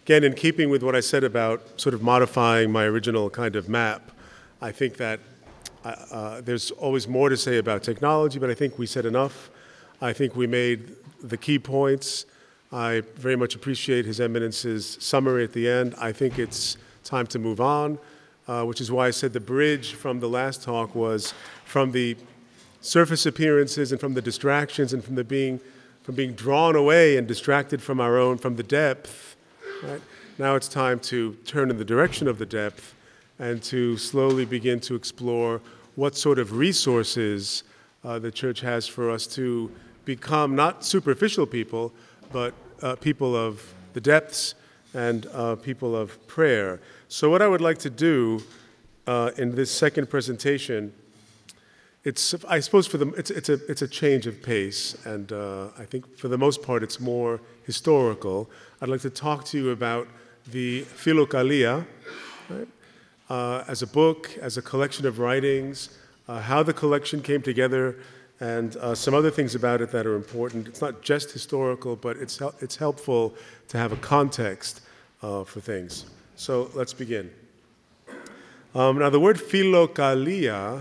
again, in keeping with what I said about sort of modifying my original kind of map, I think that there's always more to say about technology, but I think we said enough. I think we made the key points. I very much appreciate His Eminence's summary at the end. I think it's time to move on, which is why I said the bridge from the last talk was from the surface appearances and from the distractions and from being drawn away and distracted from the depth. Right? Now it's time to turn in the direction of the depth and to slowly begin to explore what sort of resources the Church has for us to become not superficial people, but people of the depths and people of prayer. So what I would like to do in this second presentation, I suppose it's a change of pace, and I think for the most part it's more historical. I'd like to talk to you about the Philokalia, right? As a book, as a collection of writings, how the collection came together, and some other things about it that are important. It's not just historical, but it's helpful to have a context for things. So let's begin. Now the word philokalia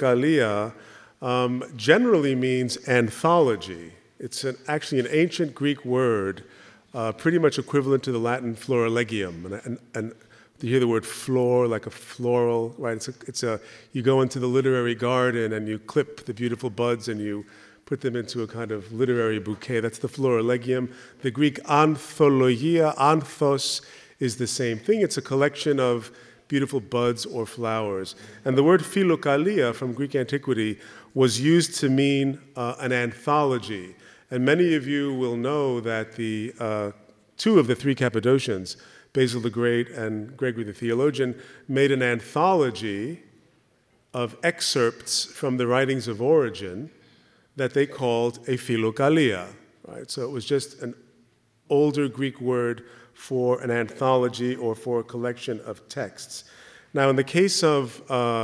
generally means anthology. It's actually an ancient Greek word, pretty much equivalent to the Latin florilegium. And you hear the word flor, like a floral, right? You go into the literary garden and you clip the beautiful buds and you put them into a kind of literary bouquet. That's the florilegium. The Greek anthologia, anthos, is the same thing. It's a collection of beautiful buds or flowers. And the word philokalia from Greek antiquity was used to mean an anthology. And many of you will know that the two of the three Cappadocians, Basil the Great and Gregory the Theologian, made an anthology of excerpts from the writings of Origen that they called a philokalia. Right? So it was just an older Greek word for an anthology or for a collection of texts. Now, in the case of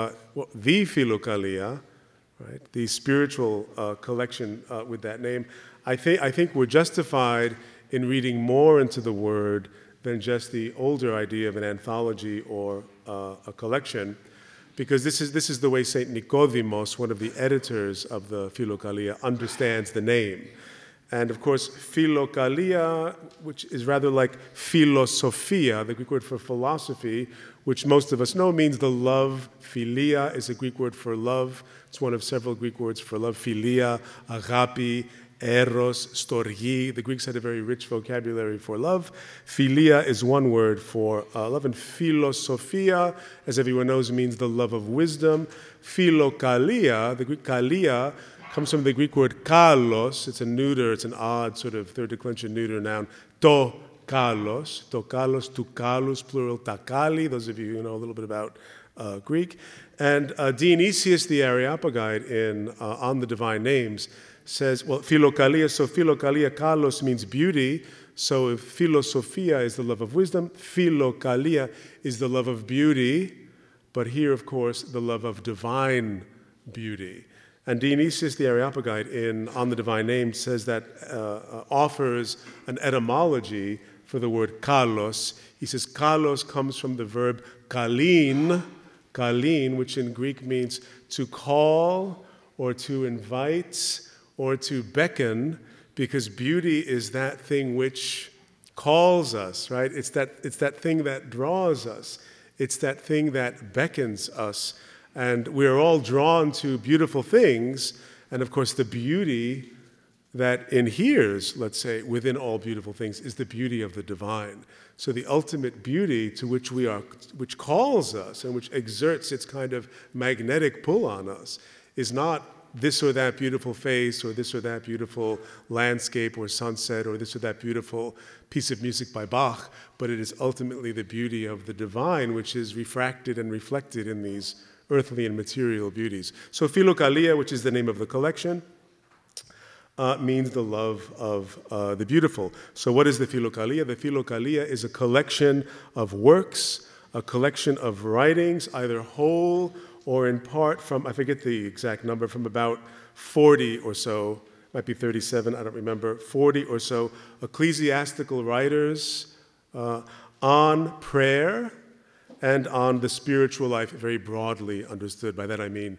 the Philokalia, right, the spiritual collection with that name, I think we're justified in reading more into the word than just the older idea of an anthology or a collection, because this is the way Saint Nicodemos, one of the editors of the Philokalia, understands the name. And of course, philokalia, which is rather like philosophia, the Greek word for philosophy, which most of us know means the love. Philia is a Greek word for love. It's one of several Greek words for love. Philia, agapi, eros, storgi. The Greeks had a very rich vocabulary for love. Philia is one word for love. And philosophia, as everyone knows, means the love of wisdom. Philokalia, the Greek kalia, comes from the Greek word kalos. It's a neuter, it's an odd sort of third declension neuter noun. To kalos, to kalus, plural takali. Those of you who know a little bit about Greek. And Dionysius the Areopagite in On the Divine Names says, well, philokalia, so philokalia kalos means beauty. So if philosophia is the love of wisdom, philokalia is the love of beauty. But here, of course, the love of divine beauty. And Dionysius the Areopagite in On the Divine Name says that, offers an etymology for the word kalos. He says kalos comes from the verb kalin, which in Greek means to call or to invite or to beckon, because beauty is that thing which calls us, right? It's that thing that draws us. It's that thing that beckons us. And we're all drawn to beautiful things, and of course the beauty that inheres, let's say, within all beautiful things is the beauty of the divine. So the ultimate beauty to which which calls us and which exerts its kind of magnetic pull on us is not this or that beautiful face or this or that beautiful landscape or sunset or this or that beautiful piece of music by Bach, but it is ultimately the beauty of the divine which is refracted and reflected in these earthly and material beauties. So Philokalia, which is the name of the collection, means the love of the beautiful. So what is the Philokalia? The Philokalia is a collection of works, a collection of writings, either whole or in part from, I forget the exact number, from about 40 or so, might be 37, I don't remember, 40 or so ecclesiastical writers on prayer and on the spiritual life, very broadly understood. By that I mean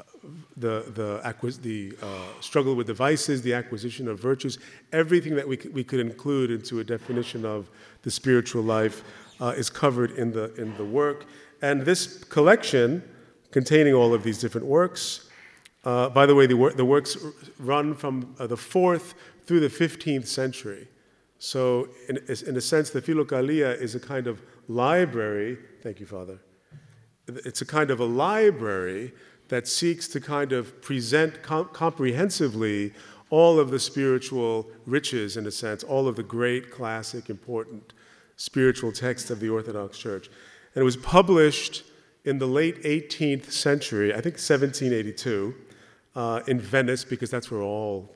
the struggle with the vices, the acquisition of virtues, everything that we could include into a definition of the spiritual life is covered in the work. And this collection, containing all of these different works, by the way, the works run from the 4th through the 15th century. So in a sense, the Philokalia is a kind of library. Thank you, Father. It's a kind of a library that seeks to kind of present comprehensively all of the spiritual riches, in a sense, all of the great, classic, important spiritual texts of the Orthodox Church. And it was published in the late 18th century, I think 1782, in Venice, because that's where all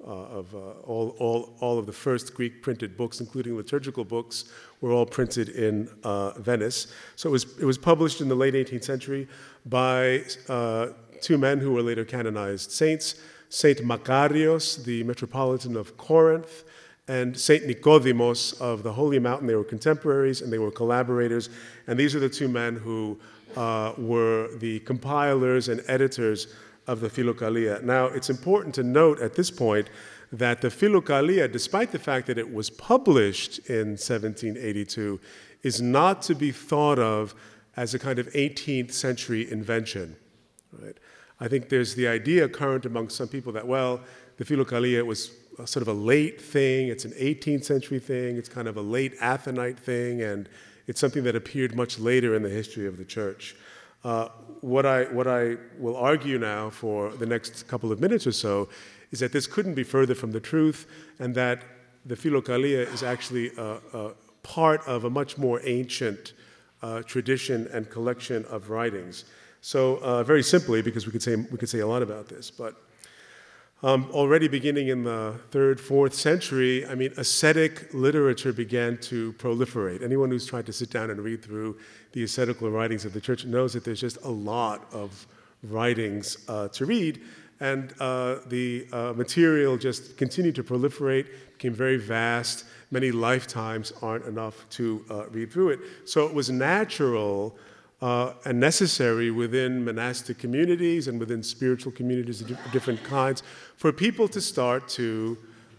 of the first Greek printed books, including liturgical books, were all printed in Venice. So it was published in the late 18th century by two men who were later canonized saints, Saint Makarios, the Metropolitan of Corinth, and Saint Nicodemus of the Holy Mountain. They were contemporaries and they were collaborators. And these are the two men who were the compilers and editors of the Philokalia. Now, it's important to note at this point that the Philokalia, despite the fact that it was published in 1782, is not to be thought of as a kind of 18th century invention. Right? I think there's the idea current among some people that, well, the Philokalia was sort of a late thing, it's an 18th century thing, it's kind of a late Athonite thing, and it's something that appeared much later in the history of the church. What I will argue now for the next couple of minutes or so is that this couldn't be further from the truth, and that the Philokalia is actually a part of a much more ancient tradition and collection of writings. So very simply, because we could say a lot about this, but already beginning in the 3rd, 4th century, I mean, ascetic literature began to proliferate. Anyone who's tried to sit down and read through the ascetical writings of the church knows that there's just a lot of writings to read, and the material just continued to proliferate, became very vast. Many lifetimes aren't enough to read through it. So it was natural and necessary within monastic communities and within spiritual communities of different kinds for people to start to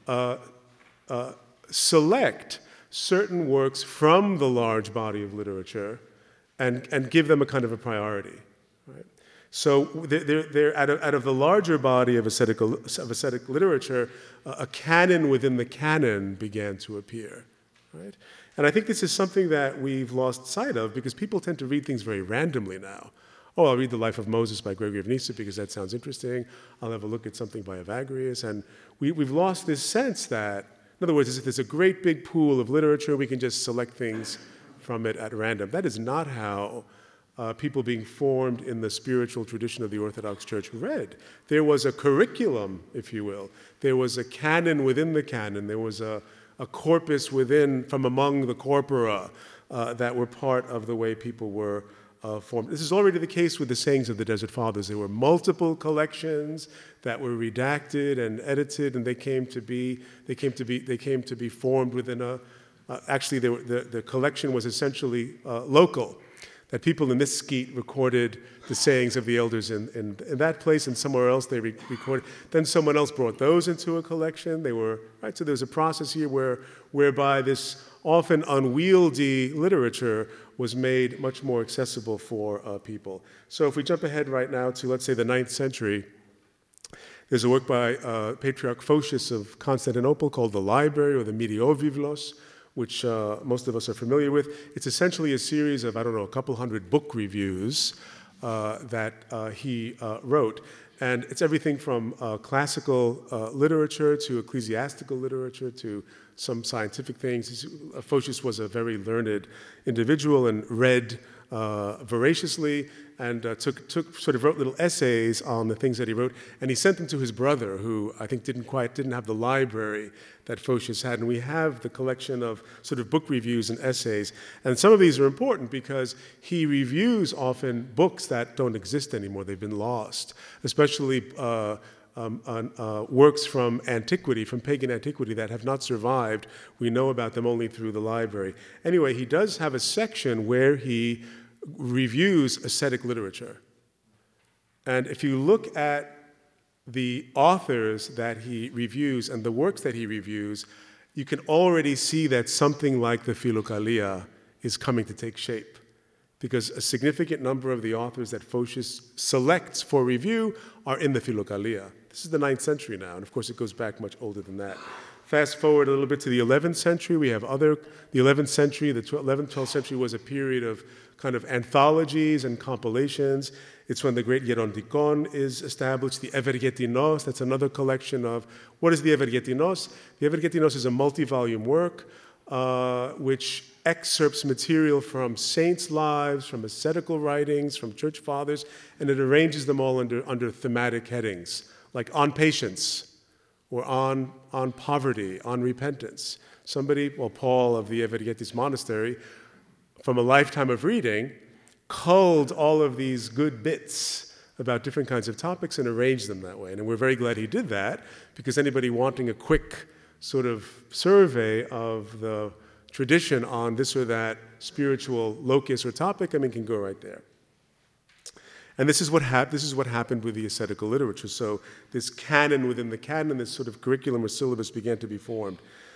select certain works from the large body of literature and give them a kind of a priority. Right? So they're out of the larger body of ascetic literature, a canon within the canon began to appear. Right? And I think this is something that we've lost sight of because people tend to read things very randomly now. Oh, I'll read the life of Moses by Gregory of Nyssa because that sounds interesting. I'll have a look at something by Evagrius. And we've lost this sense that, in other words, if there's a great big pool of literature, we can just select things from it at random. That is not how people being formed in the spiritual tradition of the Orthodox Church read. There was a curriculum, if you will. There was a canon within the canon. There was a corpus within, from among the corpora that were part of the way people were formed. This is already the case with the sayings of the Desert Fathers. There were multiple collections that were redacted and edited, and they came to be formed within a. Actually, the collection was essentially local. That people in this skete recorded the sayings of the elders in that place, and somewhere else they recorded. Then someone else brought those into a collection. They were right. So there's a process here whereby this often unwieldy literature was made much more accessible for people. So if we jump ahead right now to, let's say, the 9th century, there's a work by Patriarch Photius of Constantinople called the Library, or the Myriovivlos, which most of us are familiar with. It's essentially a series of, a couple hundred book reviews that he wrote. And it's everything from classical literature to ecclesiastical literature to some scientific things. Photius was a very learned individual and read voraciously, and wrote little essays on the things that he wrote, and he sent them to his brother, who I think didn't have the library that Photius had. And we have the collection of sort of book reviews and essays, and some of these are important because he reviews often books that don't exist anymore. They've been lost, especially works from antiquity, from pagan antiquity, that have not survived. We know about them only through the library. Anyway, he does have a section where he reviews ascetic literature. And if you look at the authors that he reviews and the works that he reviews, you can already see that something like the Philokalia is coming to take shape, because a significant number of the authors that Photius selects for review are in the Philokalia. This is the 9th century now, and of course it goes back much older than that. Fast forward a little bit to the 11th century, we have the 11th century, the 11th, 12th century was a period of kind of anthologies and compilations. It's when the great Gerontikon is established, the Evergetinos, that's another collection of, what is the Evergetinos? The Evergetinos is a multi-volume work which excerpts material from saints' lives, from ascetical writings, from church fathers, and it arranges them all under thematic headings, like on patience, or on poverty, on repentance. Paul of the Evergetis monastery, from a lifetime of reading, culled all of these good bits about different kinds of topics and arranged them that way. And we're very glad he did that, because anybody wanting a quick sort of survey of the tradition on this or that spiritual locus or topic, can go right there. And this is what happened with the ascetical literature. So this canon within the canon, this sort of curriculum or syllabus began to be formed.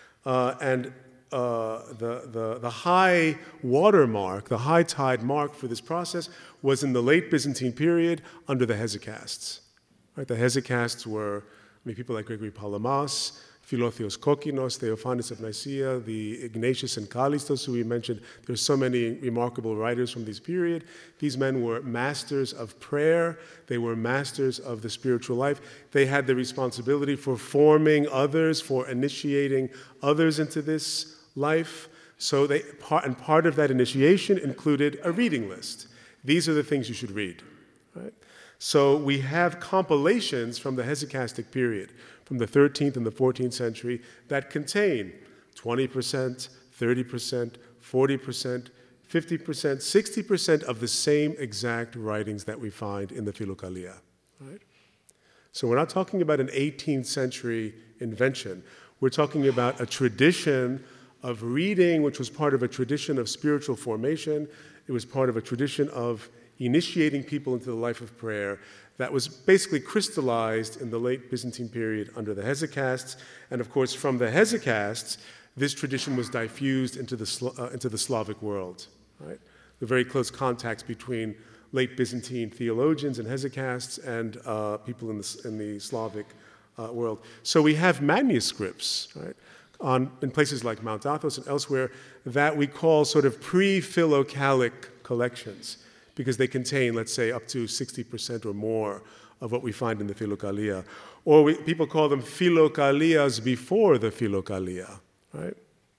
The high watermark, the high tide mark for this process was in the late Byzantine period under the Hesychasts. Right? The Hesychasts were people like Gregory Palamas, Philotheos Kokkinos, Theophanes of Nicaea, the Ignatius and Callistos, who we mentioned. There's so many remarkable writers from this period. These men were masters of prayer. They were masters of the spiritual life. They had the responsibility for forming others, for initiating others into this life. So part of that initiation included a reading list. These are the things you should read. Right? So we have compilations from the Hesychastic period, from the 13th and the 14th century, that contain 20%, 30%, 40%, 50%, 60% of the same exact writings that we find in the Philokalia. Right? So we're not talking about an 18th century invention. We're talking about a tradition of reading, which was part of a tradition of spiritual formation. It was part of a tradition of initiating people into the life of prayer that was basically crystallized in the late Byzantine period under the Hesychasts. And of course, from the Hesychasts, this tradition was diffused into the Slavic world. Right? The very close contacts between late Byzantine theologians and Hesychasts and people in the Slavic world. So we have manuscripts, right, in places like Mount Athos and elsewhere that we call sort of pre-Philocalic collections, because they contain, let's say, up to 60% or more of what we find in the Philokalia. Or people call them Philokalias before the Philokalia, right?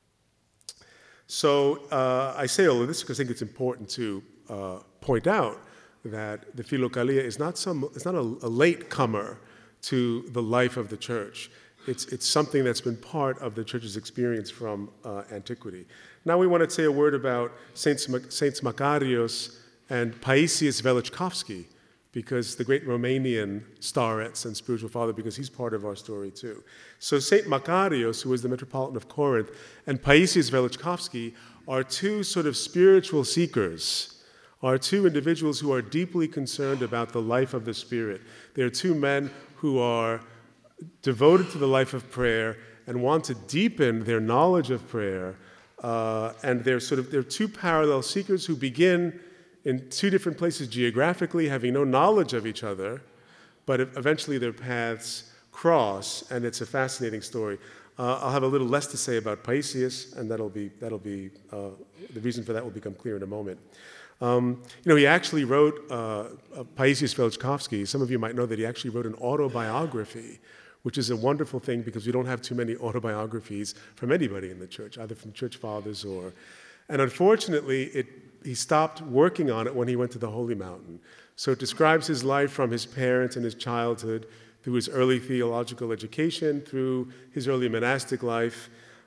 So I say all of this because I think it's important to point out that the Philokalia is not a late comer to the life of the church. It's something that's been part of the church's experience from antiquity. Now we want to say a word about Saints Macarios and Paisius Velichkovsky, because the great Romanian starets and spiritual father, because he's part of our story too. So Saint Macarios, who was the Metropolitan of Corinth, and Paisius Velichkovsky are two sort of spiritual seekers, are two individuals who are deeply concerned about the life of the Spirit. They're two men who are devoted to the life of prayer and want to deepen their knowledge of prayer. And they're two parallel seekers who begin in two different places geographically, having no knowledge of each other, but eventually their paths cross, and it's a fascinating story. I'll have a little less to say about Paisius, and that'll be the reason for that will become clear in a moment. He actually wrote, Paisius Velichkovsky, some of you might know that he actually wrote an autobiography, which is a wonderful thing because we don't have too many autobiographies from anybody in the church, either from church fathers or... And unfortunately, he stopped working on it when he went to the Holy Mountain. So it describes his life from his parents and his childhood, through his early theological education, through his early monastic life,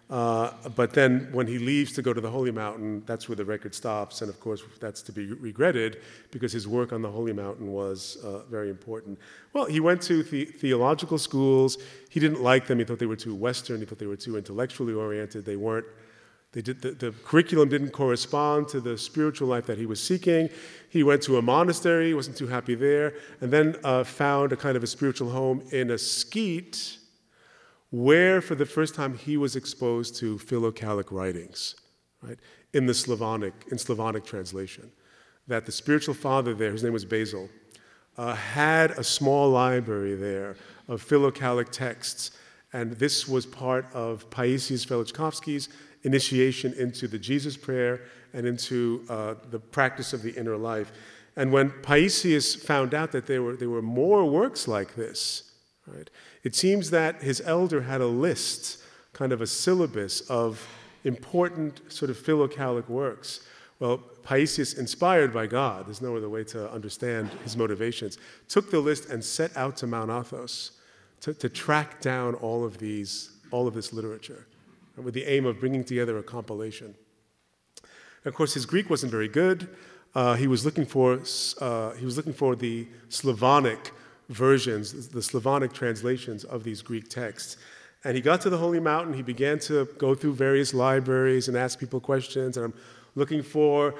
But then when he leaves to go to the Holy Mountain, that's where the record stops. And of course, that's to be regretted because his work on the Holy Mountain was very important. Well, he went to theological schools. He didn't like them. He thought they were too Western. He thought they were too intellectually oriented. The curriculum didn't correspond to the spiritual life that he was seeking. He went to a monastery. He wasn't too happy there. And then found a kind of a spiritual home in a skete, where for the first time he was exposed to Philocalic writings, right, in Slavonic translation. That the spiritual father there, his name was Basil, had a small library there of Philocalic texts, and this was part of Paisius Velichkovsky's initiation into the Jesus prayer and into the practice of the inner life. And when Paisius found out that there were more works like this, right, it seems that his elder had a list, kind of a syllabus of important sort of Philocalic works. Well, Paisius, inspired by God, there's no other way to understand his motivations, took the list and set out to Mount Athos to track down all of this literature, with the aim of bringing together a compilation. And of course, his Greek wasn't very good. He was looking for the Slavonic versions, the Slavonic translations of these Greek texts. And he got to the Holy Mountain. He began to go through various libraries and ask people questions. And I'm looking for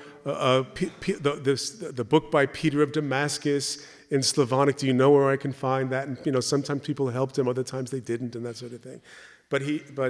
the book by Peter of Damascus in Slavonic. Do you know where I can find that? And sometimes people helped him, other times they didn't, and that sort of thing. But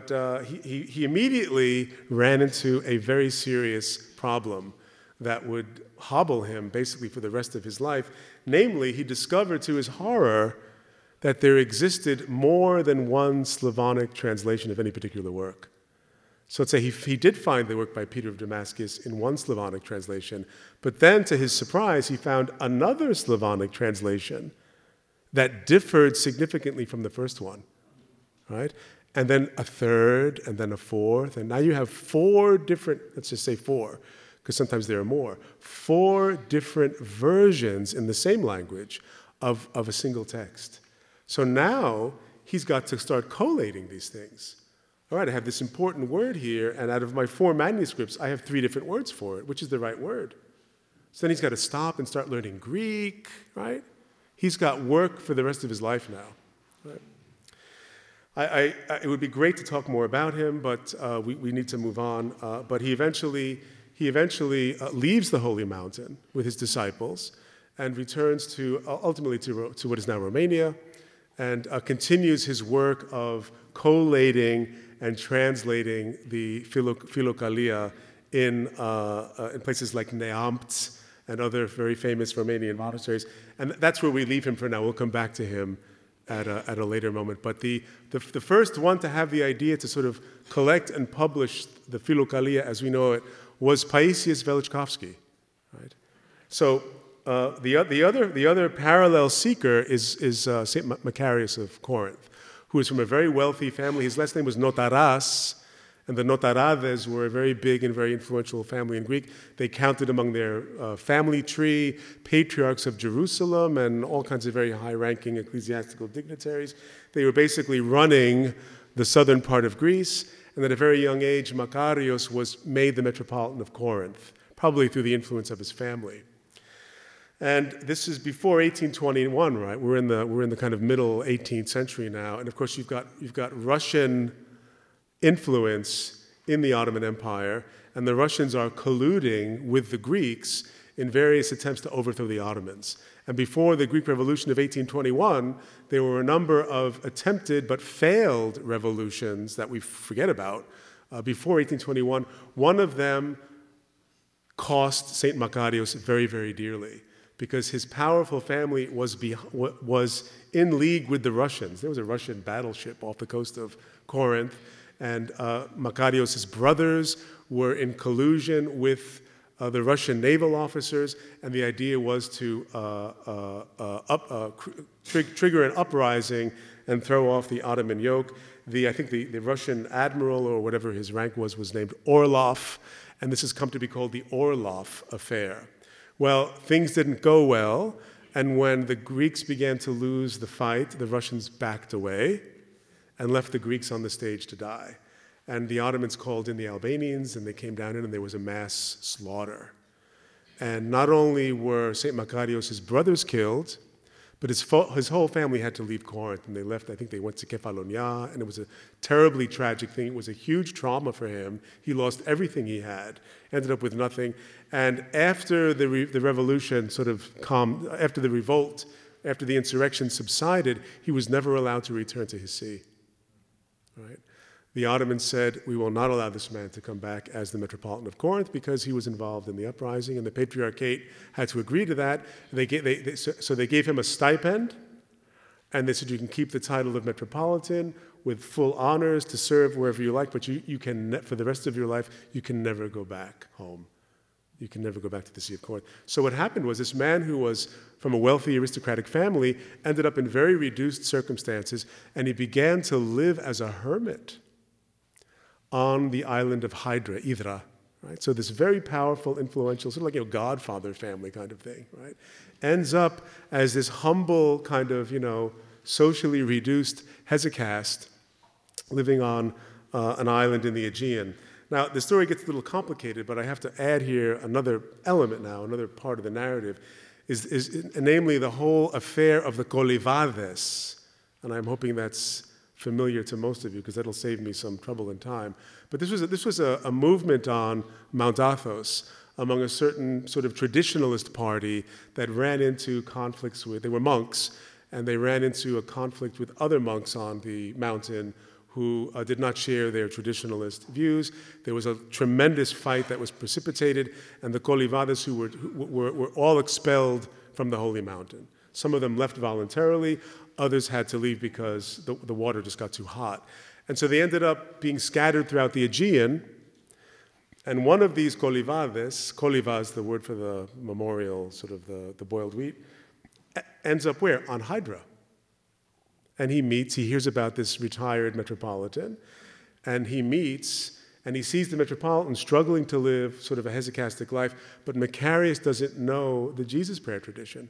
he immediately ran into a very serious problem that would hobble him basically for the rest of his life. Namely, he discovered to his horror that there existed more than one Slavonic translation of any particular work. So let's say he did find the work by Peter of Damascus in one Slavonic translation, but then to his surprise, he found another Slavonic translation that differed significantly from the first one, right? And then a third, and then a fourth, and now you have four different, let's just say four, because sometimes there are more, four different versions in the same language of a single text. So now he's got to start collating these things. All right, I have this important word here, and out of my 4 manuscripts, I have 3 different words for it, which is the right word. So then he's got to stop and start learning Greek, right? He's got work for the rest of his life now. Right? It would be great to talk more about him, but we need to move on. But he eventually leaves the Holy Mountain with his disciples and returns ultimately to what is now Romania, and continues his work of collating and translating the Philokalia in places like Neamț and other very famous Romanian monasteries. And that's where we leave him for now. We'll come back to him at a later moment. But the first one to have the idea to sort of collect and publish the Philokalia as we know it was Paisius Velichkovsky, right? So the other parallel seeker is Saint Macarius of Corinth, who is from a very wealthy family. His last name was Notaras, and the Notarades were a very big and very influential family in Greek. They counted among their family tree patriarchs of Jerusalem and all kinds of very high-ranking ecclesiastical dignitaries. They were basically running the southern part of Greece, and at a very young age, Macarius was made the Metropolitan of Corinth, probably through the influence of his family. And this is before 1821, right? We're in the kind of middle 18th century now, and of course you've got Russian influence in the Ottoman Empire, and the Russians are colluding with the Greeks in various attempts to overthrow the Ottomans. And before the Greek Revolution of 1821, there were a number of attempted but failed revolutions that we forget about before 1821. One of them cost St. Macarius very, very dearly, because his powerful family was in league with the Russians. There was a Russian battleship off the coast of Corinth, and Macarius' brothers were in collusion with the Russian naval officers, and the idea was to trigger an uprising and throw off the Ottoman yoke. I think the Russian admiral, or whatever his rank was named Orlov, and this has come to be called the Orlov Affair. Well, things didn't go well, and when the Greeks began to lose the fight, the Russians backed away and left the Greeks on the stage to die. And the Ottomans called in the Albanians, and they came down in, and there was a mass slaughter. And not only were St. Makarios' brothers killed, but his whole family had to leave Corinth, and they left. I think they went to Kefalonia, and it was a terribly tragic thing. It was a huge trauma for him. He lost everything he had, ended up with nothing. And after the revolution sort of calmed, after the revolt, after the insurrection subsided, he was never allowed to return to his see. Right? The Ottomans said, we will not allow this man to come back as the Metropolitan of Corinth because he was involved in the uprising, and the Patriarchate had to agree to that. So they gave him a stipend, and they said, you can keep the title of Metropolitan with full honors to serve wherever you like, but you can, for the rest of your life, you can never go back home. You can never go back to the See of Corinth. So what happened was this man who was from a wealthy aristocratic family ended up in very reduced circumstances, and he began to live as a hermit on the island of Hydra. Right? So this very powerful, influential, sort of like, Godfather family kind of thing, right? Ends up as this humble kind of, socially reduced hesychast living on an island in the Aegean. Now, the story gets a little complicated, but I have to add here another element now, another part of the narrative, is namely the whole affair of the Kolivades. And I'm hoping that's familiar to most of you, because that'll save me some trouble and time. But this was a movement on Mount Athos among a certain sort of traditionalist party that ran into conflicts with, they were monks, and they ran into a conflict with other monks on the mountain who did not share their traditionalist views. There was a tremendous fight that was precipitated, and the Kolivades who were all expelled from the holy mountain. Some of them left voluntarily, others had to leave because the water just got too hot. And so they ended up being scattered throughout the Aegean, and one of these Kolivades, kolivas, the word for the memorial, sort of the boiled wheat, ends up where? On Hydra. And he hears about this retired metropolitan, and he meets, and he sees the metropolitan struggling to live sort of a hesychastic life, but Macarius doesn't know the Jesus prayer tradition.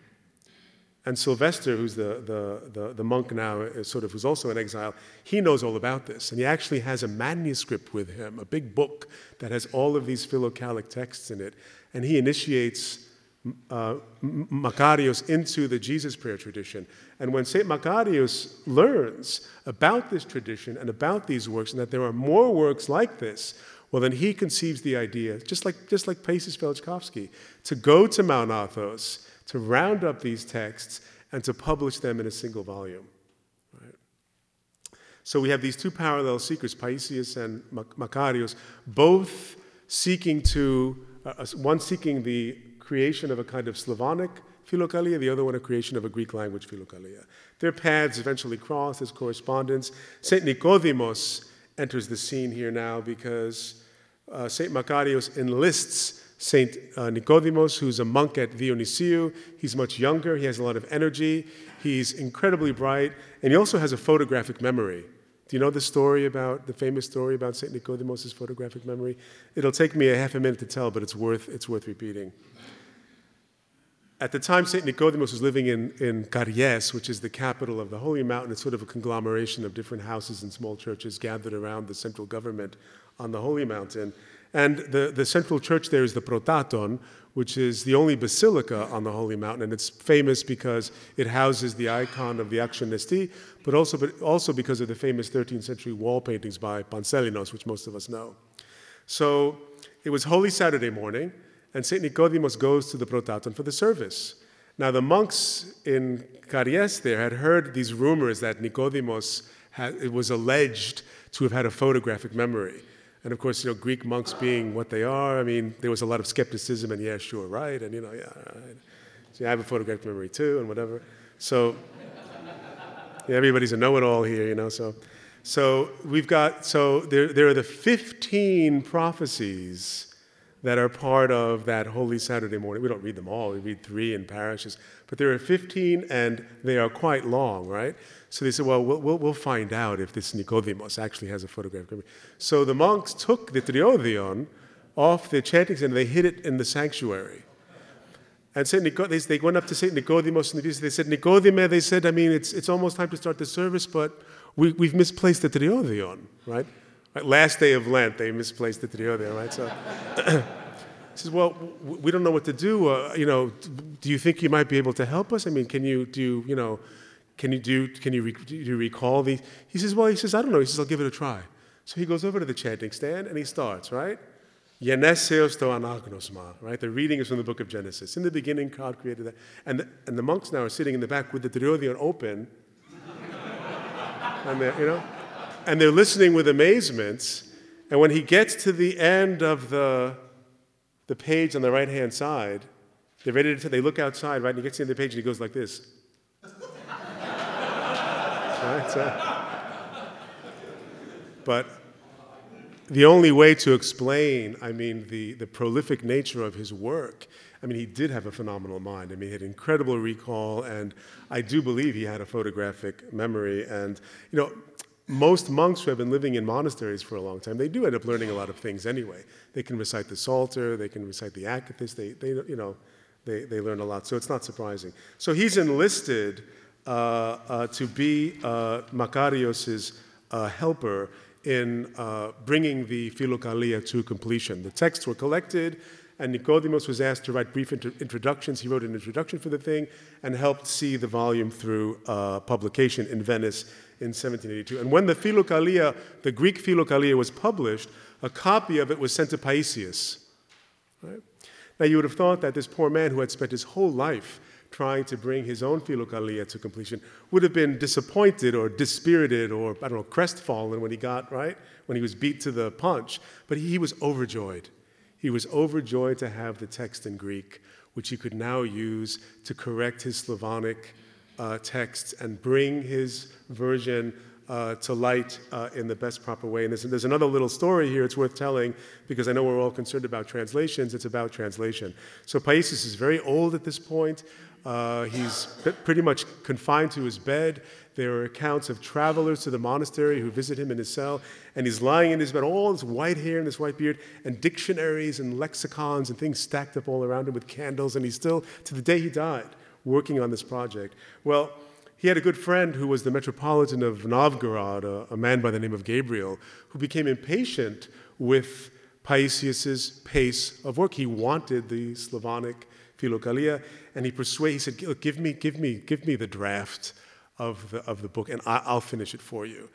And Sylvester, who's the monk now, who's also in exile, he knows all about this. And he actually has a manuscript with him, a big book that has all of these philocalic texts in it. And he initiates Macarius into the Jesus prayer tradition. And when St. Macarius learns about this tradition and about these works, and that there are more works like this, well, then he conceives the idea, just like Pacis Velichkovsky, to go to Mount Athos, to round up these texts, and to publish them in a single volume. Right? So we have these two parallel seekers, Paisius and Macarius, both seeking one seeking the creation of a kind of Slavonic philokalia, the other one a creation of a Greek language philokalia. Their paths eventually cross, there's correspondence. St. Nicodemus enters the scene here now because St. Macarius enlists St. Nicodemus, who's a monk at Dionysiou. He's much younger, he has a lot of energy, he's incredibly bright, and he also has a photographic memory. Do you know the famous story about St. Nicodemus' photographic memory? It'll take me a half a minute to tell, but it's worth repeating. At the time, St. Nicodemus was living in Karies, which is the capital of the Holy Mountain. It's sort of a conglomeration of different houses and small churches gathered around the central government on the Holy Mountain. And the central church there is the Protaton, which is the only basilica on the Holy Mountain, and it's famous because it houses the icon of the Action Nesti, but also because of the famous 13th century wall paintings by Panselinos, which most of us know. So it was Holy Saturday morning, and St. Nicodemus goes to the Protaton for the service. Now the monks in Karies there had heard these rumors that Nicodemus it was alleged to have had a photographic memory. And of course, Greek monks being what they are, there was a lot of skepticism and yeah, sure, right, and yeah, right. So I have a photographic memory too, and whatever. So everybody's a know-it-all here, So there are the 15 prophecies that are part of that Holy Saturday morning. We don't read them all. We read 3 in parishes. But there are 15, and they are quite long, right? So they said, well, we'll find out if this Nicodemus actually has a photographic memory. So the monks took the Triodion off the chanting center. They hid it in the sanctuary. And they went up to St. Nicodemus, and they said, Nicodeme, they said, it's almost time to start the service, but we've misplaced the Triodion, right? Right? Last day of Lent, they misplaced the trio there, right? So he says, well, we don't know what to do. Do you think you might be able to help us? I mean, can you recall these? He says, I don't know. He says, I'll give it a try. So he goes over to the chanting stand and he starts, right? Yeneseos to anagnosma, right? The reading is from the book of Genesis. In the beginning, God created that. And the monks now are sitting in the back with the Triodeon open. And they're listening with amazement. And when he gets to the end of the page on the right-hand side, they're ready to, they look outside, right? And he gets to the end of the page and he goes like this. Right? But the only way to explain, the prolific nature of his work, he did have a phenomenal mind. He had incredible recall, and I do believe he had a photographic memory. And, most monks who have been living in monasteries for a long time, they do end up learning a lot of things anyway. They can recite the Psalter, they can recite the Akathist, they learn a lot, so it's not surprising. So he's enlisted to be Makarios's helper in bringing the Philokalia to completion. The texts were collected, and Nicodemus was asked to write brief introductions. He wrote an introduction for the thing and helped see the volume through publication in Venice in 1782. And when the Philokalia, the Greek Philokalia, was published, a copy of it was sent to Paisius. Right? Now, you would have thought that this poor man who had spent his whole life trying to bring his own Philokalia to completion would have been disappointed or dispirited or, crestfallen when he got, right? When he was beat to the punch. But he was overjoyed. He was overjoyed to have the text in Greek, which he could now use to correct his Slavonic texts and bring his version to light in the best proper way. And there's another little story here it's worth telling, because I know we're all concerned about translations. It's about translation. So Paisius is very old at this point. He's pretty much confined to his bed. There are accounts of travelers to the monastery who visit him in his cell, and he's lying in his bed, all this white hair and this white beard, and dictionaries and lexicons and things stacked up all around him with candles, and he's still, to the day he died, working on this project. Well, he had a good friend who was the Metropolitan of Novgorod, a man by the name of Gabriel, who became impatient with Paisius's pace of work. He wanted the Slavonic Philokalia, and he said, "Look, give me the draft of the book, and I'll finish it for you."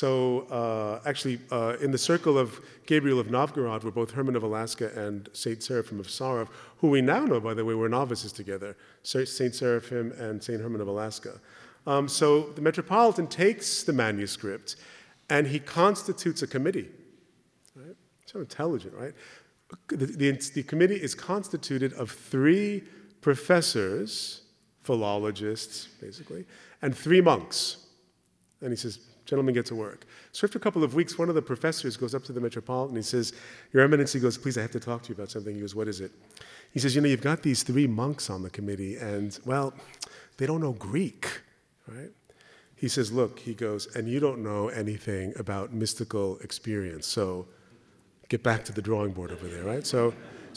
So in the circle of Gabriel of Novgorod were both Herman of Alaska and Saint Seraphim of Sarov, who we now know, by the way, were novices together, Saint Seraphim and Saint Herman of Alaska. So the Metropolitan takes the manuscript, and he constitutes a committee. Right? So intelligent, right? The committee is constituted of 3 professors, philologists, basically, and 3 monks. And he says, "Gentlemen, get to work." So after a couple of weeks, one of the professors goes up to the Metropolitan. He says, "Your Eminence," he goes, "please, I have to talk to you about something." He goes, "What is it?" He says, "You've got these 3 monks on the committee, and, well, they don't know Greek, right?" He says, "Look," he goes, "and you don't know anything about mystical experience, so get back to the drawing board over there," right? So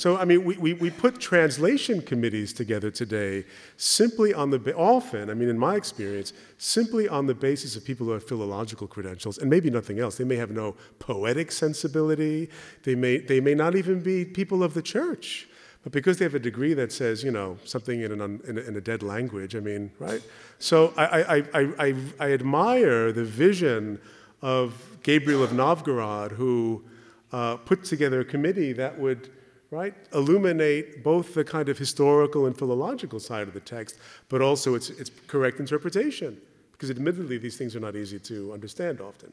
we put translation committees together today simply on often, in my experience, simply on the basis of people who have philological credentials and maybe nothing else. They may have no poetic sensibility. They may not even be people of the church. But because they have a degree that says, something in a dead language, right? So I admire the vision of Gabriel of Novgorod, who put together a committee that would, right, illuminate both the kind of historical and philological side of the text, but also its correct interpretation, because admittedly these things are not easy to understand often.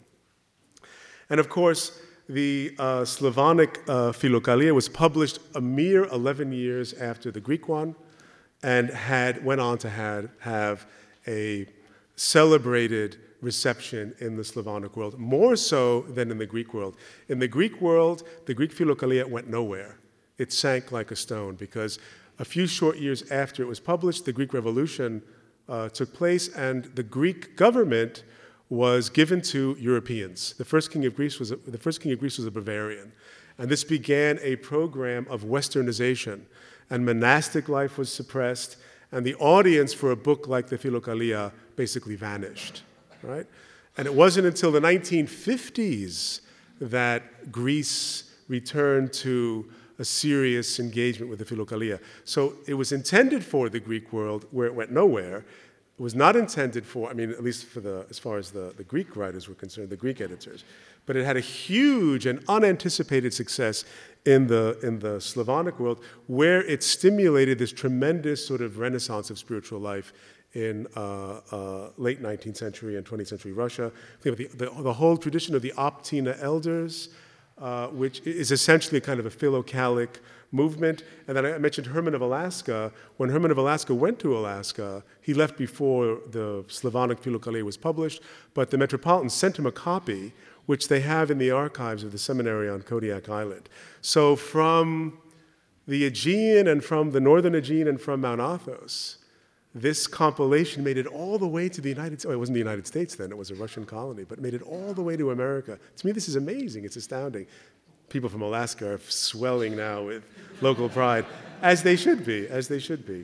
And of course, the Slavonic Philokalia was published a mere 11 years after the Greek one, and went on to have a celebrated reception in the Slavonic world, more so than in the Greek world. In the Greek world, the Greek Philokalia went nowhere. It sank like a stone, because a few short years after it was published, the Greek Revolution took place, and the Greek government was given to Europeans. The first king of Greece was a Bavarian, and this began a program of westernization, and monastic life was suppressed, and the audience for a book like the Philokalia basically vanished, right? And it wasn't until the 1950s that Greece returned to a serious engagement with the Philokalia. So it was intended for the Greek world, where it went nowhere. It was not intended for, I mean, at least as far as the Greek writers were concerned, the Greek editors. But it had a huge and unanticipated success in the Slavonic world, where it stimulated this tremendous sort of renaissance of spiritual life in late 19th century and 20th century Russia. The whole tradition of the Optina elders, which is essentially a kind of a philocalic movement. And then I mentioned Herman of Alaska. When Herman of Alaska went to Alaska, he left before the Slavonic Philokalia was published, but the Metropolitan sent him a copy, which they have in the archives of the seminary on Kodiak Island. So from the Aegean and from the northern Aegean and from Mount Athos, this compilation made it all the way to the United States. Well, it wasn't the United States then, it was a Russian colony, but it made it all the way to America. To me, this is amazing, it's astounding. People from Alaska are swelling now with local pride, as they should be, as they should be.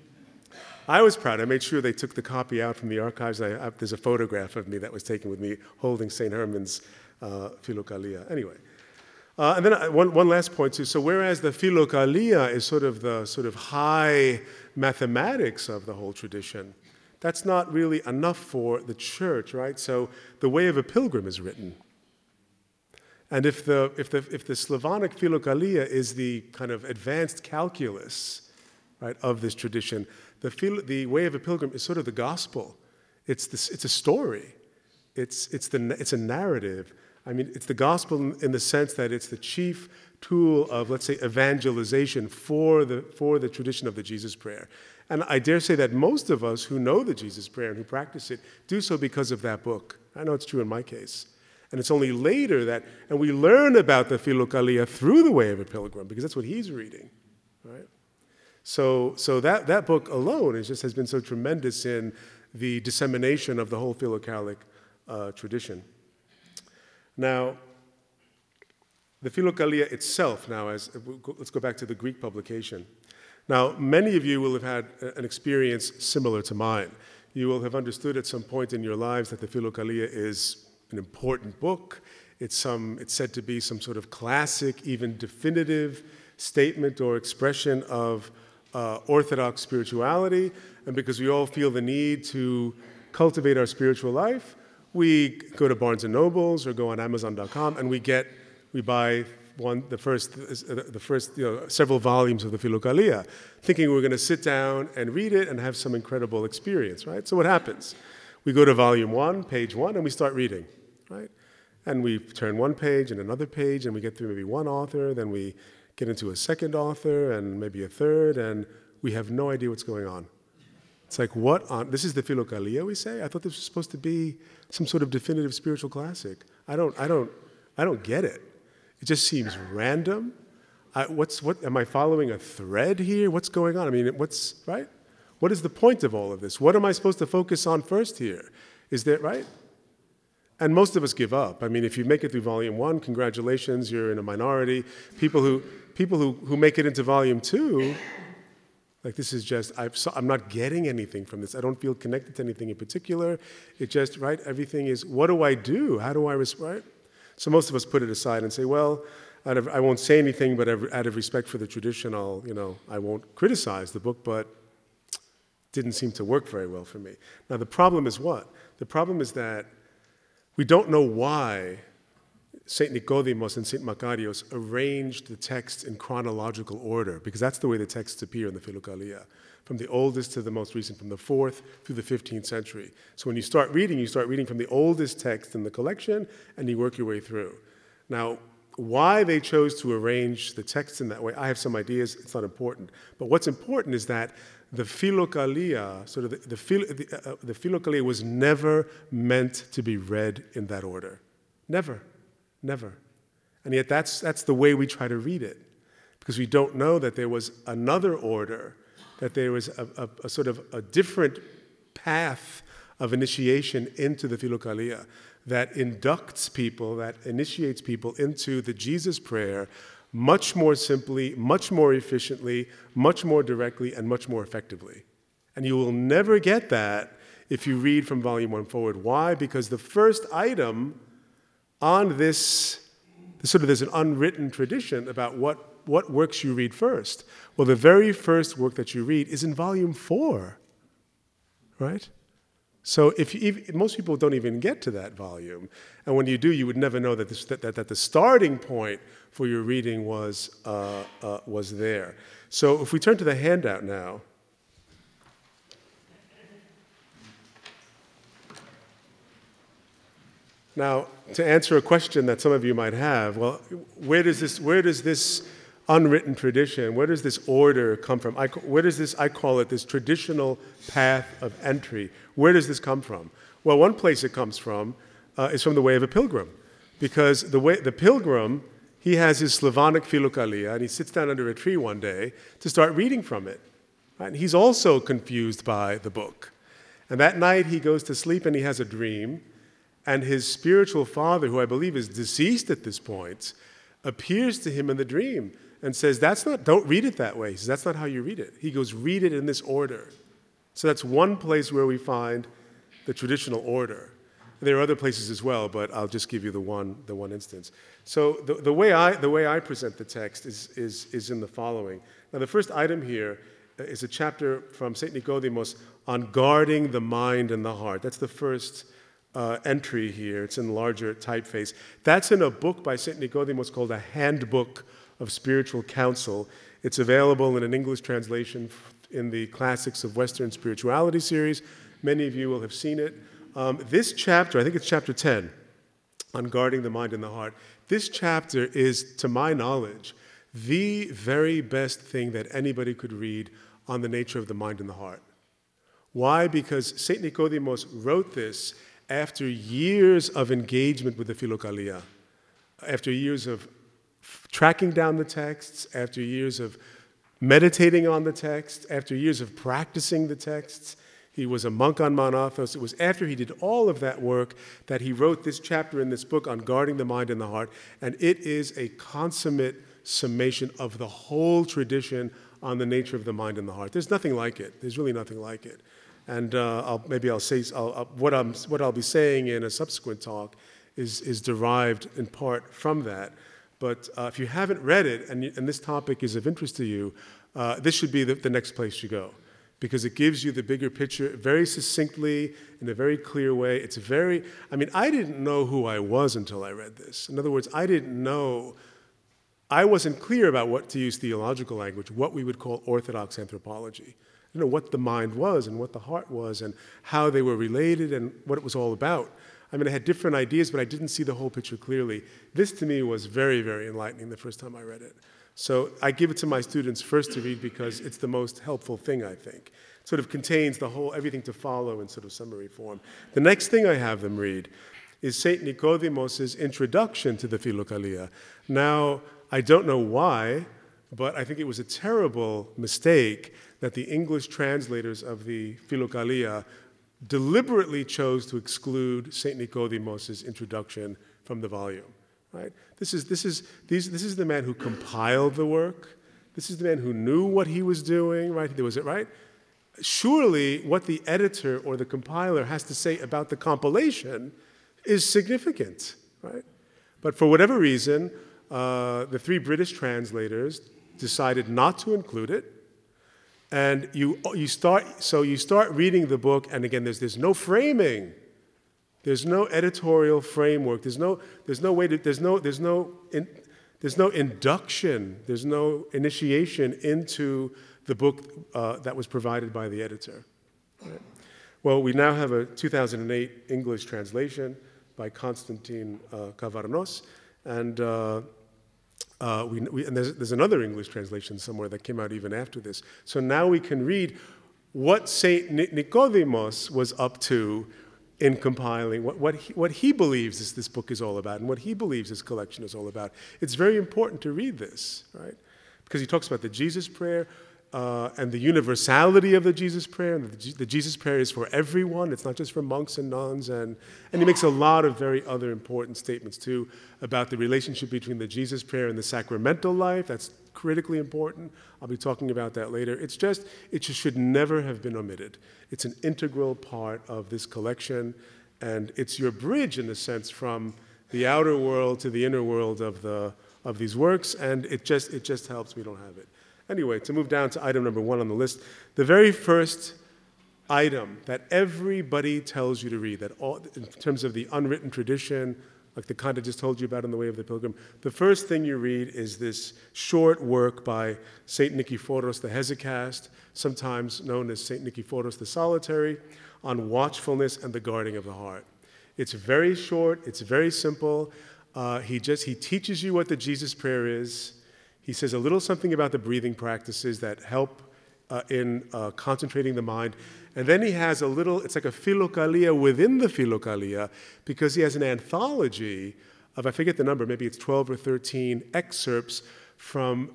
I was proud. I made sure they took the copy out from the archives. There's a photograph of me that was taken with me holding St. Herman's Philokalia. Anyway, and then one last point too. So whereas the Philokalia is sort of the high mathematics of the whole tradition, that's not really enough for the church, right? So the Way of a Pilgrim is written. And if the Slavonic Philokalia is the kind of advanced calculus, right, of this tradition, the Way of a Pilgrim is sort of the gospel. It's a story. It's a narrative. I mean, it's the gospel in the sense that it's the chief tool of, let's say, evangelization for the tradition of the Jesus prayer. And I dare say that most of us who know the Jesus prayer and who practice it do so because of that book. I know it's true in my case. And it's only later that, and we learn about the Philokalia through the Way of a Pilgrim, because that's what he's reading, right? So that book alone has been so tremendous in the dissemination of the whole Philocalic tradition. Now, the Philokalia itself, let's go back to the Greek publication. Now, many of you will have had an experience similar to mine. You will have understood at some point in your lives that the Philokalia is an important book. It's said to be some sort of classic, even definitive statement or expression of Orthodox spirituality. And because we all feel the need to cultivate our spiritual life, we go to Barnes & Nobles or go on Amazon.com and we buy the first several volumes of the Philokalia, thinking we're going to sit down and read it and have some incredible experience, right? So what happens? We go to volume 1, page 1, and we start reading, right? And we turn one page and another page, and we get through maybe one author, then we get into a second author and maybe a third, and we have no idea what's going on. It's like, this is the Philokalia, we say? I thought this was supposed to be some sort of definitive spiritual classic. I don't get it. It just seems random. Am I following a thread here? What's going on? I mean, right? What is the point of all of this? What am I supposed to focus on first here? Is that right? And most of us give up. I mean, if you make it through volume 1, congratulations, you're in a minority. People who make it into volume 2, like this is just, I'm not getting anything from this. I don't feel connected to anything in particular. It just, right, everything is, what do I do? How do I respond? Right? So most of us put it aside and say, well, I won't say anything, but out of respect for the tradition, I won't criticize the book, but it didn't seem to work very well for me. Now, the problem is what? The problem is that we don't know why St. Nicodemus and St. Macarius arranged the texts in chronological order, because that's the way the texts appear in the Philokalia, from the oldest to the most recent, from the 4th through the 15th century. So when you start reading from the oldest text in the collection, and you work your way through. Now, why they chose to arrange the texts in that way, I have some ideas, it's not important. But what's important is that the Philokalia, sort of the Philokalia was never meant to be read in that order. Never. Never. And yet that's the way we try to read it, because we don't know that there was another order, that there was a sort of a different path of initiation into the Philokalia that inducts people, that initiates people into the Jesus prayer much more simply, much more efficiently, much more directly, and much more effectively. And you will never get that if you read from volume 1 forward. Why? Because the first item on this There's an unwritten tradition about what works you read first. Well, the very first work that you read is in volume 4, right? So most people don't even get to that volume, and when you do, you would never know that the starting point for your reading was there. So if we turn to the handout now. Now, to answer a question that some of you might have, well, where does this unwritten tradition, where does this order come from? I call it this traditional path of entry. Where does this come from? Well, one place it comes from is from the way of a pilgrim, because the pilgrim, he has his Slavonic Philokalia, and he sits down under a tree one day to start reading from it. Right? And he's also confused by the book. And that night he goes to sleep and he has a dream, and his spiritual father, who I believe is deceased at this point, appears to him in the dream and says, don't read it that way. He says, that's not how you read it. He goes, read it in this order. So that's one place where we find the traditional order. There are other places as well, but I'll just give you the one instance. So the way I present the text is in the following. Now, the first item here is a chapter from St. Nicodemus on guarding the mind and the heart. That's the first entry here. It's in larger typeface. That's in a book by St. Nicodemus called A Handbook of Spiritual Counsel. It's available in an English translation in the Classics of Western Spirituality series. Many of you will have seen it. This chapter, I think it's chapter 10, on guarding the mind and the heart. This chapter is, to my knowledge, the very best thing that anybody could read on the nature of the mind and the heart. Why? Because St. Nicodemus wrote this after years of engagement with the Philokalia, after years of tracking down the texts, after years of meditating on the text, after years of practicing the texts. He was a monk on Mount Athos. It was after he did all of that work that he wrote this chapter in this book on guarding the mind and the heart, and it is a consummate summation of the whole tradition on the nature of the mind and the heart. There's nothing like it. There's really nothing like it. And what I'll be saying in a subsequent talk is derived in part from that. But if you haven't read it and this topic is of interest to you, this should be the next place you go, because it gives you the bigger picture very succinctly, in a very clear way. I didn't know who I was until I read this. In other words, I wasn't clear about what, to use theological language, what we would call orthodox anthropology. I didn't know what the mind was and what the heart was and how they were related and what it was all about. I had different ideas, but I didn't see the whole picture clearly. This, to me, was very, very enlightening the first time I read it. So I give it to my students first to read because it's the most helpful thing, I think. It sort of contains everything to follow in sort of summary form. The next thing I have them read is St. Nicodemus' introduction to the Philokalia. Now, I don't know why, but I think it was a terrible mistake that the English translators of the Philokalia deliberately chose to exclude St. Nicodemus' introduction from the volume. Right? This is the man who compiled the work. This is the man who knew what he was doing. Right? Right? Surely, what the editor or the compiler has to say about the compilation is significant. Right? But for whatever reason, the 3 British translators decided not to include it. And you start reading the book, and again, there's no framing, there's no editorial framework, there's no induction, there's no initiation into the book that was provided by the editor. Right? Well, we now have a 2008 English translation by Konstantin Kavarnos, and there's another English translation somewhere that came out even after this. So now we can read what St. Nicodemus was up to in compiling, what he believes this book is all about and what he believes this collection is all about. It's very important to read this, right? Because he talks about the Jesus prayer and the universality of the Jesus prayer. And the Jesus prayer is for everyone. It's not just for monks and nuns. And he makes a lot of very other important statements, too, about the relationship between the Jesus prayer and the sacramental life. That's critically important. I'll be talking about that later. It just should never have been omitted. It's an integral part of this collection. And it's your bridge, in a sense, from the outer world to the inner world of these works, and it just helps. We don't have it. Anyway, to move down to item number 1 on the list, the very first item that everybody tells you to read, that all, in terms of the unwritten tradition, like the kind I just told you about in The Way of the Pilgrim, the first thing you read is this short work by St. Nicephorus the Hesychast, sometimes known as St. Nicephorus the Solitary, on watchfulness and the guarding of the heart. It's very short, it's very simple. He teaches you what the Jesus prayer is. He says a little something about the breathing practices that help in concentrating the mind. And then he has a little, it's like a philokalia within the philokalia, because he has an anthology of, I forget the number, maybe it's 12 or 13 excerpts from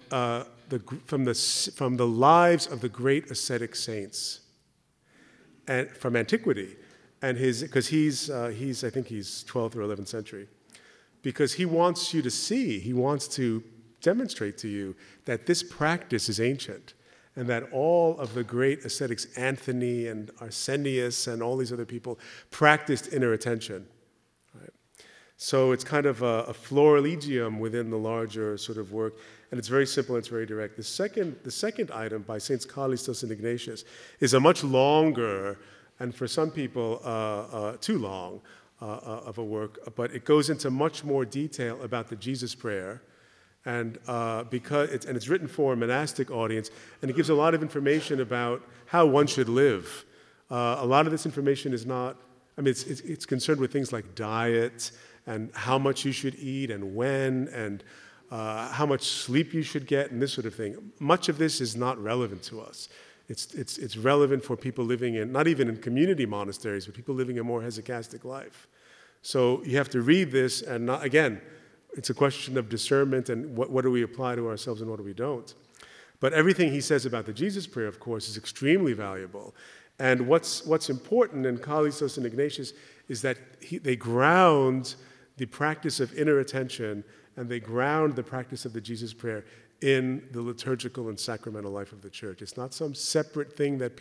the lives of the great ascetic saints and from antiquity. And because I think he's 12th or 11th century. Because he wants you to see, he wants to demonstrate to you that this practice is ancient and that all of the great ascetics, Anthony and Arsenius and all these other people, practiced inner attention. Right? So it's kind of a florilegium within the larger sort of work, and it's very simple, it's very direct. The second item by Saints Callistos and Ignatius is a much longer, and for some people, too long of a work, but it goes into much more detail about the Jesus prayer, and it's written for a monastic audience, and it gives a lot of information about how one should live. A lot of this information is not, I mean, it's concerned with things like diet and how much you should eat and when and how much sleep you should get and this sort of thing. Much of this is not relevant to us. It's relevant for people living in, not even in community monasteries, but people living a more hesychastic life. So you have to read this, and not, again, it's a question of discernment and what do we apply to ourselves and what do we don't. But everything he says about the Jesus prayer, of course, is extremely valuable. And what's important in Callistos and Ignatius is that they ground the practice of inner attention and they ground the practice of the Jesus prayer in the liturgical and sacramental life of the church. It's not some separate thing that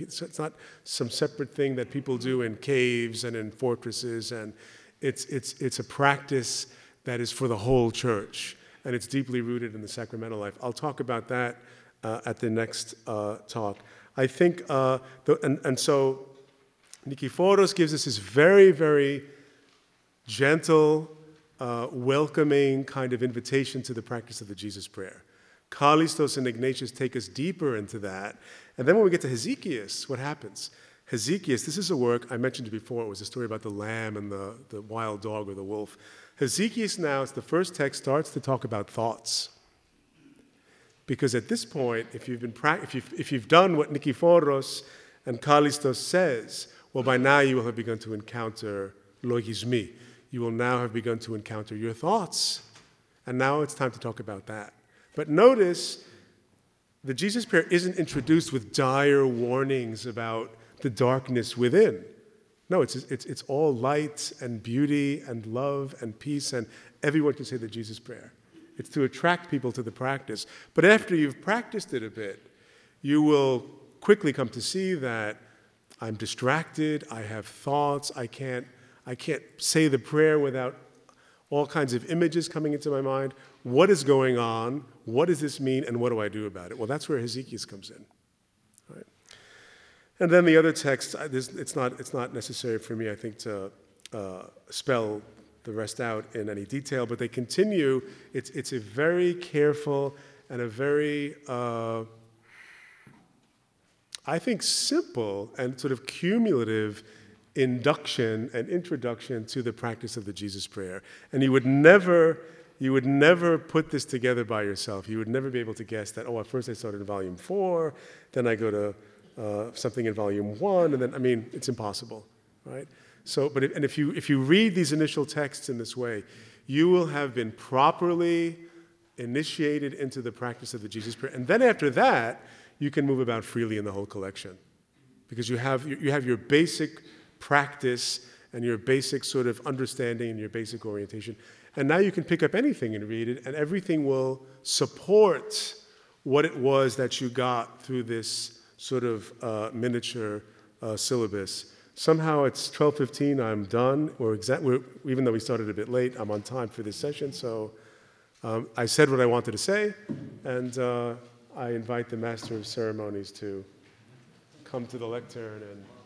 people do in caves and in fortresses, and it's a practice that is for the whole church, and it's deeply rooted in the sacramental life. I'll talk about that at the next talk. I think, so Nicephorus gives us this very, very gentle, welcoming kind of invitation to the practice of the Jesus prayer. Callistos and Ignatius take us deeper into that. And then when we get to Hesychius, what happens? Hesychius, this is a work, I mentioned it before, it was a story about the lamb and the wild dog or the wolf. Hesychius now, it's the first text, starts to talk about thoughts. Because at this point, if you've done what Nicephorus and Callistos says, well, by now you will have begun to encounter logismi. You will now have begun to encounter your thoughts. And now it's time to talk about that. But notice, the Jesus prayer isn't introduced with dire warnings about the darkness within. No, it's all light and beauty and love and peace, and everyone can say the Jesus prayer. It's to attract people to the practice. But after you've practiced it a bit, you will quickly come to see that I'm distracted, I have thoughts, I can't say the prayer without all kinds of images coming into my mind. What is going on? What does this mean? And what do I do about it? Well, that's where Hesychius comes in. Right? And then the other text, it's not necessary for me, I think, to spell the rest out in any detail, but they continue. It's a very careful and a very, I think, simple and sort of cumulative induction and introduction to the practice of the Jesus prayer. And you would never put this together by yourself. You would never be able to guess that, at first I started in volume 4, then I go to something in volume 1, and then, it's impossible, right? So, if you read these initial texts in this way, you will have been properly initiated into the practice of the Jesus prayer. And then after that, you can move about freely in the whole collection. Because you have your basic practice and your basic sort of understanding and your basic orientation. And now you can pick up anything and read it, and everything will support what it was that you got through this sort of miniature syllabus. Somehow it's 12:15, I'm done. Even though we started a bit late, I'm on time for this session. So I said what I wanted to say, and I invite the Master of Ceremonies to come to the lectern and